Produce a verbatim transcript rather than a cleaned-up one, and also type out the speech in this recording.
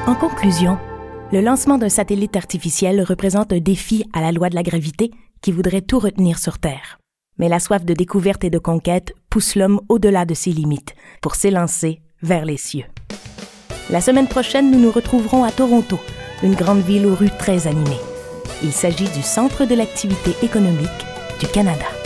En conclusion, le lancement d'un satellite artificiel représente un défi à la loi de la gravité qui voudrait tout retenir sur Terre. Mais la soif de découverte et de conquête pousse l'homme au-delà de ses limites pour s'élancer vers les cieux. La semaine prochaine, nous nous retrouverons à Toronto, une grande ville aux rues très animées. Il s'agit du centre de l'activité économique du Canada.